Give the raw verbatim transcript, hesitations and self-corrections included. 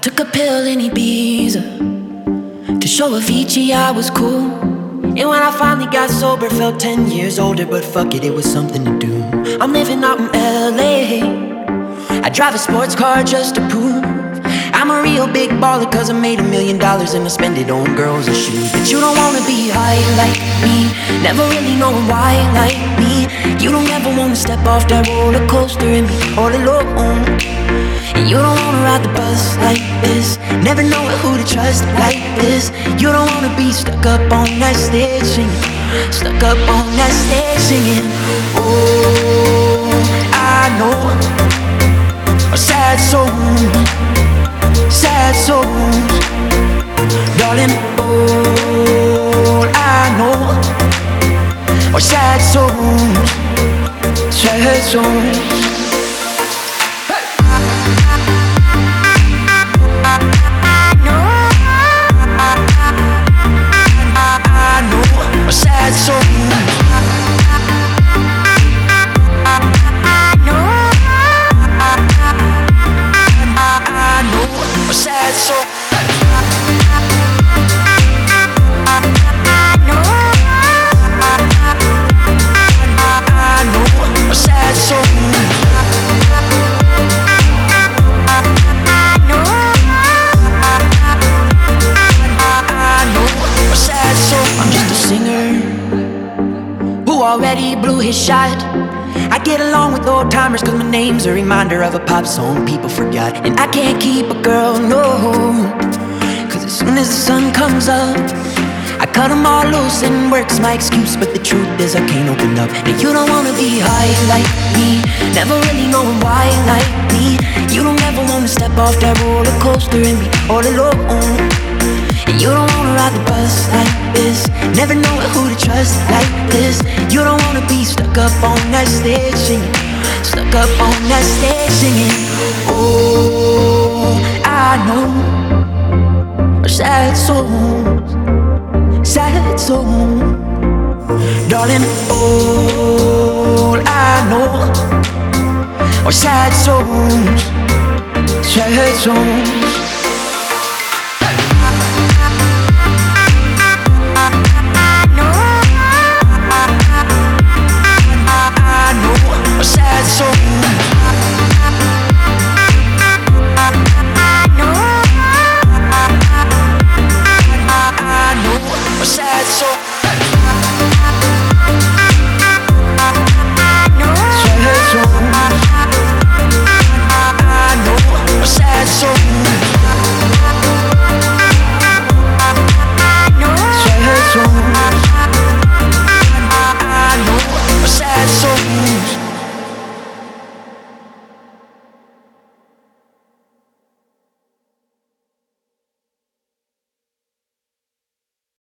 Took a pill in Ibiza to show Avicii I was cool. And when I finally got sober, felt ten years older. But fuck it, it was something to do. I'm living out in L A. I drive a sports car just to prove I'm a real big baller, cause I made a million dollars and I spend it on girls and shoes. But you don't wanna be high like me, never really knowing why like me. You don't ever wanna step off that roller coaster and be all alone. And you don't wanna ride the bus like this, never know who to trust like this. You don't wanna be stuck up on that stage singing, stuck up on that stage singing. Oh, I know a sad soul, sad souls, darling. All I know are sad souls, sad souls. Sad souls. Sad soul. I know a sad soul. I know a sad soul. I'm just a singer who already blew his shot. I get along with old timers cause my name's a reminder of a pop song people forgot. And I can't keep a girl, no, cause as soon as the sun comes up I cut them all loose and work's my excuse. But the truth is I can't open up. And you don't wanna be high like me, never really knowing why like me. You don't ever wanna step off that roller coaster and be all alone. And you don't wanna ride the bus like this, never know who to trust like this. You don't wanna be stuck up on that stage singing, stuck up on that stage singing. Oh, I know sad souls, sad souls, darling. All I know are sad souls, sad souls.